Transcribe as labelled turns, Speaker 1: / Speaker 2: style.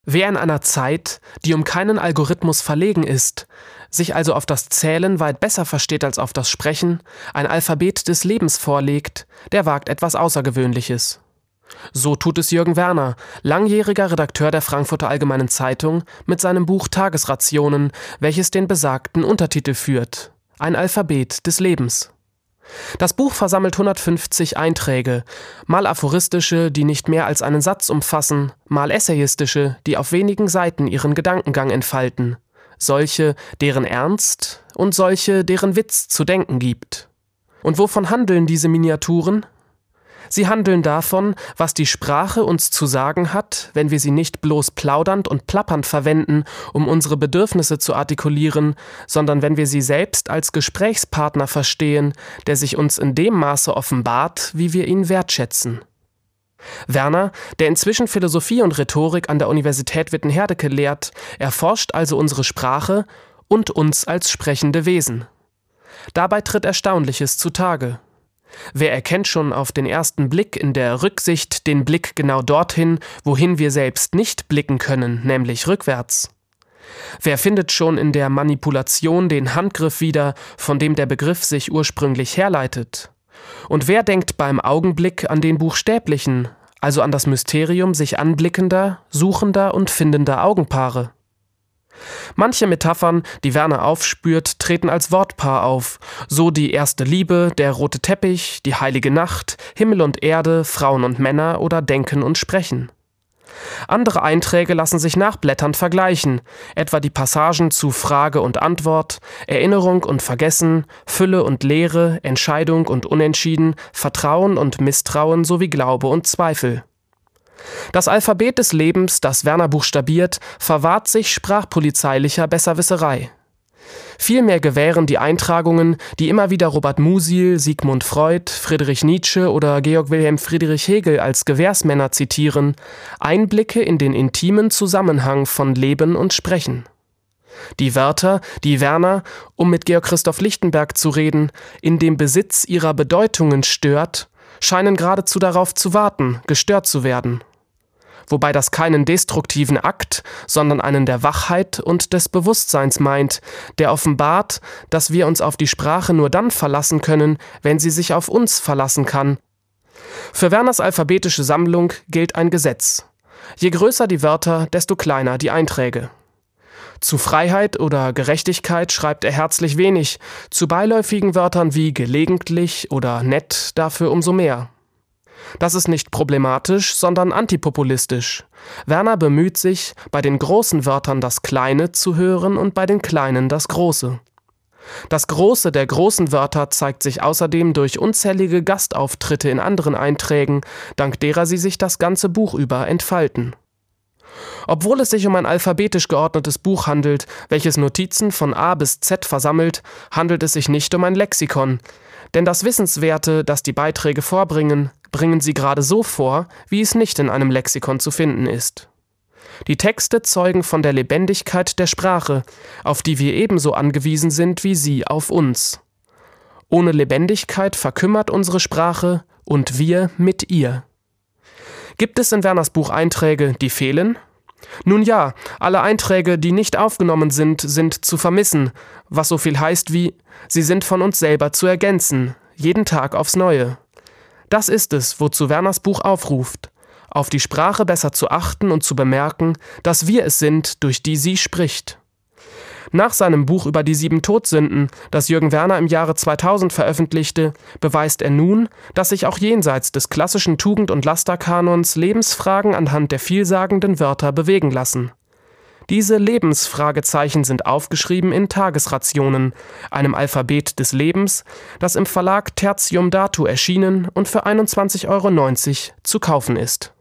Speaker 1: Wer in einer Zeit, die um keinen Algorithmus verlegen ist, sich also auf das Zählen weit besser versteht als auf das Sprechen, ein Alphabet des Lebens vorlegt, der wagt etwas Außergewöhnliches. So tut es Jürgen Werner, langjähriger Redakteur der Frankfurter Allgemeinen Zeitung, mit seinem Buch Tagesrationen, welches den besagten Untertitel führt: Ein Alphabet des Lebens. Das Buch versammelt 150 Einträge, mal aphoristische, die nicht mehr als einen Satz umfassen, mal essayistische, die auf wenigen Seiten ihren Gedankengang entfalten, solche, deren Ernst und solche, deren Witz zu denken gibt. Und wovon handeln diese Miniaturen? Sie handeln davon, was die Sprache uns zu sagen hat, wenn wir sie nicht bloß plaudernd und plappernd verwenden, um unsere Bedürfnisse zu artikulieren, sondern wenn wir sie selbst als Gesprächspartner verstehen, der sich uns in dem Maße offenbart, wie wir ihn wertschätzen. Werner, der inzwischen Philosophie und Rhetorik an der Universität Wittenherdecke lehrt, erforscht also unsere Sprache und uns als sprechende Wesen. Dabei tritt Erstaunliches zutage. Wer erkennt schon auf den ersten Blick in der Rücksicht den Blick genau dorthin, wohin wir selbst nicht blicken können, nämlich rückwärts? Wer findet schon in der Manipulation den Handgriff wieder, von dem der Begriff sich ursprünglich herleitet? Und wer denkt beim Augenblick an den Buchstäblichen, also an das Mysterium sich anblickender, suchender und findender Augenpaare? Manche Metaphern, die Werner aufspürt, treten als Wortpaar auf, so die erste Liebe, der rote Teppich, die heilige Nacht, Himmel und Erde, Frauen und Männer oder Denken und Sprechen. Andere Einträge lassen sich nachblätternd vergleichen, etwa die Passagen zu Frage und Antwort, Erinnerung und Vergessen, Fülle und Leere, Entscheidung und Unentschieden, Vertrauen und Misstrauen sowie Glaube und Zweifel. Das Alphabet des Lebens, das Werner buchstabiert, verwahrt sich sprachpolizeilicher Besserwisserei. Vielmehr gewähren die Eintragungen, die immer wieder Robert Musil, Sigmund Freud, Friedrich Nietzsche oder Georg Wilhelm Friedrich Hegel als Gewährsmänner zitieren, Einblicke in den intimen Zusammenhang von Leben und Sprechen. Die Wörter, die Werner, um mit Georg Christoph Lichtenberg zu reden, in dem Besitz ihrer Bedeutungen stört, scheinen geradezu darauf zu warten, gestört zu werden. Wobei das keinen destruktiven Akt, sondern einen der Wachheit und des Bewusstseins meint, der offenbart, dass wir uns auf die Sprache nur dann verlassen können, wenn sie sich auf uns verlassen kann. Für Werners alphabetische Sammlung gilt ein Gesetz: Je größer die Wörter, desto kleiner die Einträge. Zu Freiheit oder Gerechtigkeit schreibt er herzlich wenig, zu beiläufigen Wörtern wie gelegentlich oder nett dafür umso mehr. Das ist nicht problematisch, sondern antipopulistisch. Werner bemüht sich, bei den großen Wörtern das Kleine zu hören und bei den Kleinen das Große. Das Große der großen Wörter zeigt sich außerdem durch unzählige Gastauftritte in anderen Einträgen, dank derer sie sich das ganze Buch über entfalten. Obwohl es sich um ein alphabetisch geordnetes Buch handelt, welches Notizen von A bis Z versammelt, handelt es sich nicht um ein Lexikon. Denn das Wissenswerte, das die Beiträge vorbringen, bringen sie gerade so vor, wie es nicht in einem Lexikon zu finden ist. Die Texte zeugen von der Lebendigkeit der Sprache, auf die wir ebenso angewiesen sind wie sie auf uns. Ohne Lebendigkeit verkümmert unsere Sprache und wir mit ihr. Gibt es in Werners Buch Einträge, die fehlen? Nun ja, alle Einträge, die nicht aufgenommen sind, sind zu vermissen, was so viel heißt wie: Sie sind von uns selber zu ergänzen, jeden Tag aufs Neue. Das ist es, wozu Werners Buch aufruft: auf die Sprache besser zu achten und zu bemerken, dass wir es sind, durch die sie spricht. Nach seinem Buch über die 7 Todsünden, das Jürgen Werner im Jahre 2000 veröffentlichte, beweist er nun, dass sich auch jenseits des klassischen Tugend- und Lasterkanons Lebensfragen anhand der vielsagenden Wörter bewegen lassen. Diese Lebensfragezeichen sind aufgeschrieben in Tagesrationen, einem Alphabet des Lebens, das im Verlag Tertium Datu erschienen und für 21,90 € zu kaufen ist.